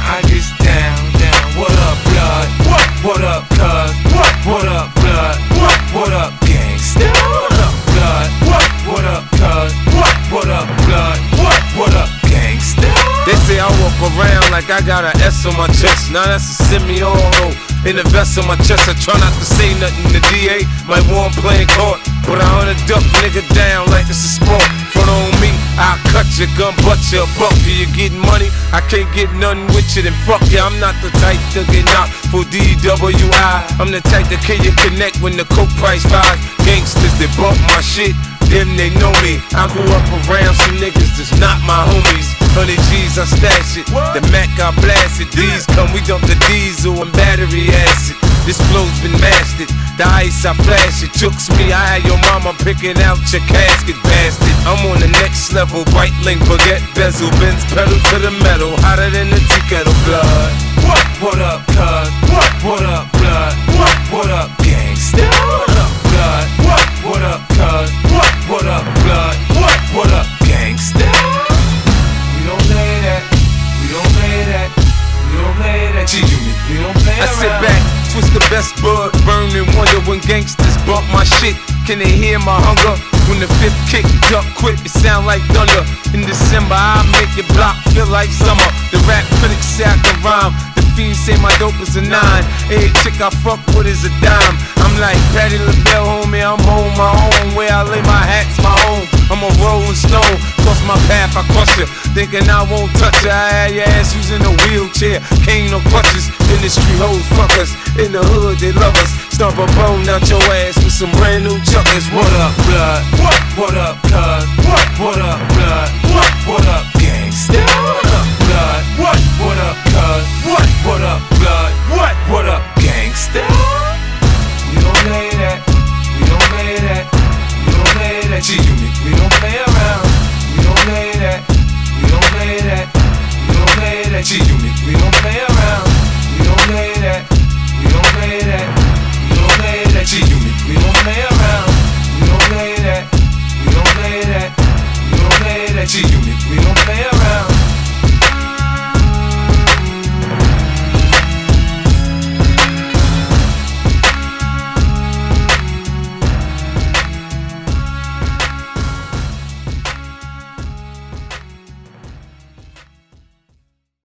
I get down. What up, blood? What up, cuz? What up, blood? What up, gangsta? What up, blood? What up, cuz? What up, blood? What up, gangsta? They say I walk around like I got an S on my chest. Now that's a semi-auto. In the vest on my chest, I try not to say nothing. The DA might want playing court, but I hunt a duck nigga down like it's a sport. Front on me, I'll cut your gun, butt your buck. You getting money? I can't get nothing with you, then fuck you. I'm not the type to get knocked for DWI. I'm the type to kill you connect when the coke price rise. Gangsters that bump my shit, them they know me. I grew up around some niggas that's not my homies. 100 G's, I stash it. The Mac, I blast it. These come, we dump the diesel and battery acid. This flow's been mastered. The ice, I flash it. Jukes me, I had your mama picking out your casket, bastard. I'm on the next level. White link, baguette, bezel, Benz pedal to the metal. Hotter than the tea kettle, blood. What up, cuz? What up, blood? What up, gangsta? What up, blood? What up, cuz? What up, blood? What up, gangsta? We don't play that. We don't play that. We don't play that. G-Unit. We don't play around. I sit back, twist the best bud, burn and wonder when gangsters bump my shit. Can they hear my hunger? When the fifth kick, duck quick, it sound like thunder. In December, I make your block feel like summer. The rap critics say I can rhyme. The fiends say my dope is a 9. Every chick I fuck with is a dime. I'm like Patti LaBelle, homie, I'm on my own. Where I lay my hat's my home. I'm a rolling stone, cross my path, I crush you. Thinking I won't touch you, I had your ass using a wheelchair. Cane no crutches, industry hoes fuck us. In the hood, they love us. Stomp a bone out your ass with some brand new chuckers. What up, blood? What up, cuz? What up, blood? What up, gangsta? What up, blood? What up, cuz? What up, blood? What up, gangsta? We don't play that. We don't play that. We don't play that. G-Unit. We don't play around. We don't play that. We don't play that. We don't play that. G-Unit. We don't play around.